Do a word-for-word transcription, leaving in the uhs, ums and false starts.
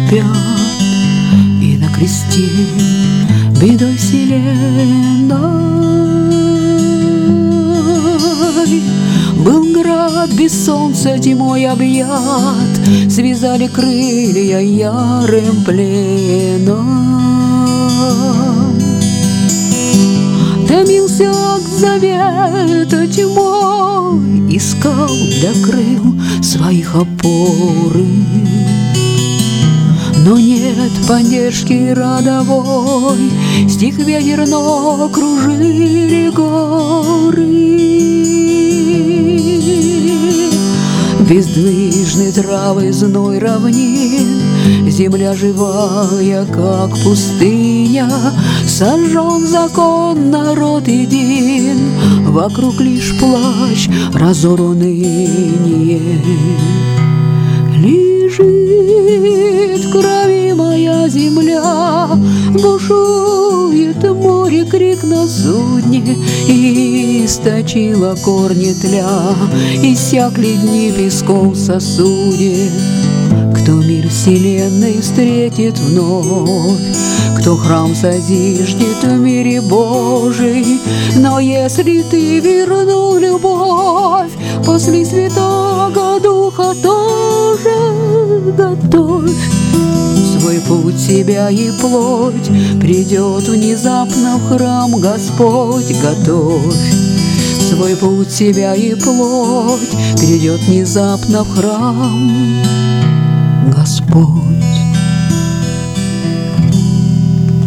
распят, и на кресте бедой вселенной был град без солнца тьмой объят, связали крылья ярым пленом. Томился от завета тьмой, искал для крыл своих опоры. Но нет поддержки родовой, стих ветер, но кружили горы. Бездвижны травы зной равнин, земля живая, как пустыня. Сожжен закон, народ един, вокруг лишь плач, разор уныние. Лежит в крови моя земля, бушует море, крик на судне, и источила корни тля, иссякли дни песком в сосуде. Кто мир вселенной встретит вновь, кто храм созиждет в мире Божий. Но если ты вернул любовь, после Святого Духа тоже готовь. Свой путь себя и плоть придет внезапно в храм Господь. Готовь свой путь себя и плоть придет внезапно в храм Господь.